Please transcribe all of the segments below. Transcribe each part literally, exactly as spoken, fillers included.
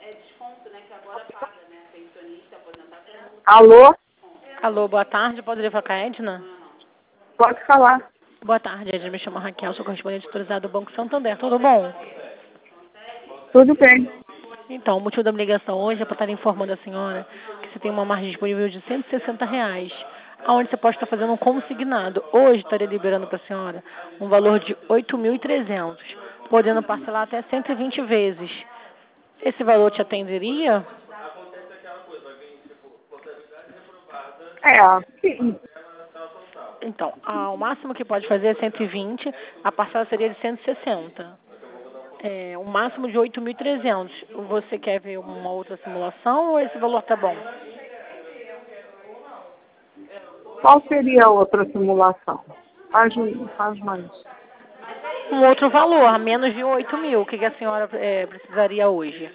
Alô? Alô, boa tarde. Poderia falar com a Edna? Pode falar. Boa tarde, Edna. Me chamo Raquel, sou correspondente autorizada do Banco Santander. Tudo bom? Tudo bem. Então, o motivo da minha ligação hoje é para estar informando a senhora que você tem uma margem disponível de cento e sessenta reais, onde você pode estar fazendo um consignado. Hoje estaria liberando para a senhora um valor de oito mil e trezentos, podendo parcelar até cento e vinte vezes. Esse valor te atenderia? É, sim. Então, ah, o máximo que pode fazer é cento e vinte, a parcela seria de cento e sessenta. É, o máximo de oito mil e trezentos. Você quer ver uma outra simulação ou esse valor tá bom? Qual seria a outra simulação? Faz, faz mais. Um outro valor, a menos de oito mil. O que, que a senhora é, precisaria hoje?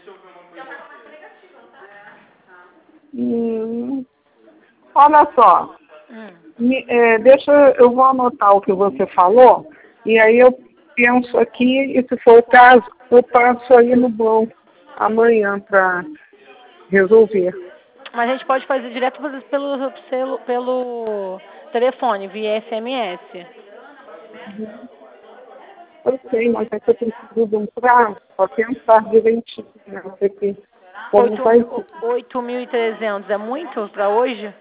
Hum, olha só. Hum. Me, é, deixa, eu vou anotar o que você falou, e aí eu penso aqui, e se for o caso, eu passo aí no banco amanhã para resolver. Mas a gente pode fazer direto pelo, pelo, pelo telefone, via S M S. Eu sei, mas é que eu preciso de um prazo para pensar direitinho, né? Porque como vai ser. oito mil e trezentos é muito para hoje?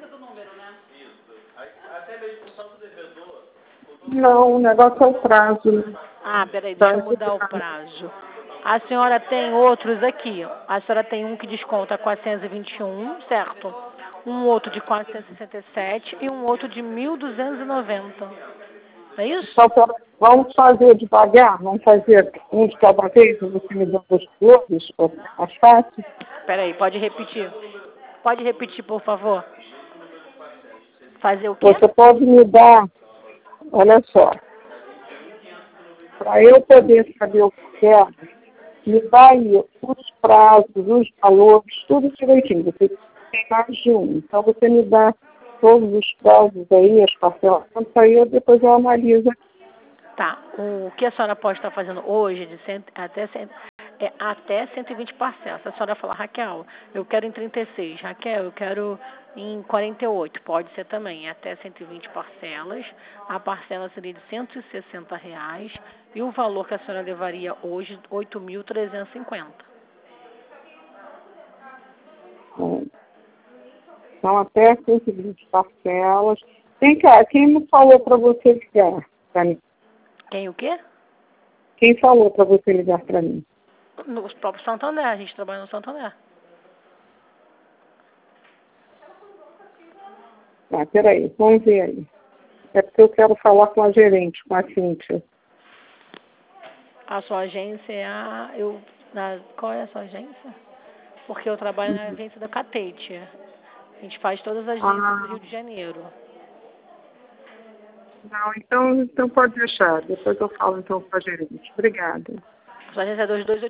Não, o negócio é o prazo, né? Ah, peraí, Tá deixa eu mudar o prazo. A senhora tem outros aqui. A senhora tem um que desconta quatrocentos e vinte e um, certo? Um outro de quatrocentos e sessenta e sete e um outro de mil duzentos e noventa. É isso? Só pra, vamos fazer devagar, vamos fazer um de cada vez, você me dá os valores, mais fácil. Peraí, pode repetir. Pode repetir, por favor. Fazer o quê? Você pode me dar, olha só, para eu poder saber o que quero, me dá aí os prazos, os valores, tudo direitinho. Você tem mais de um. Então você me dá todos os prazos aí, as parcelas, aí eu depois eu analiso. Tá. O que a senhora pode estar fazendo hoje de cento, até, cem, é, até cento e vinte parcelas. Se a senhora falar, Raquel, eu quero em trinta e seis. Raquel, eu quero em quarenta e oito. Pode ser também. É até cento e vinte parcelas. A parcela seria de cento e sessenta reais. E o valor que a senhora levaria hoje, oito mil trezentos e cinquenta. Então, até cento e vinte parcelas. Vem cá, quem me falou para você ligar para mim? Quem o quê? Quem falou para você ligar para mim? No próprio Santander. A gente trabalha no Santander. Ah, peraí, vamos ver aí. É porque eu quero falar com a gerente, com a Cíntia. A sua agência é a... Eu, na, qual é a sua agência? Porque eu trabalho na agência da Catete. A gente faz todas as agências Ah, do Rio de Janeiro. não, então, então pode deixar. Depois eu falo então com a gerente. Obrigada. A sua agência é dois dois oito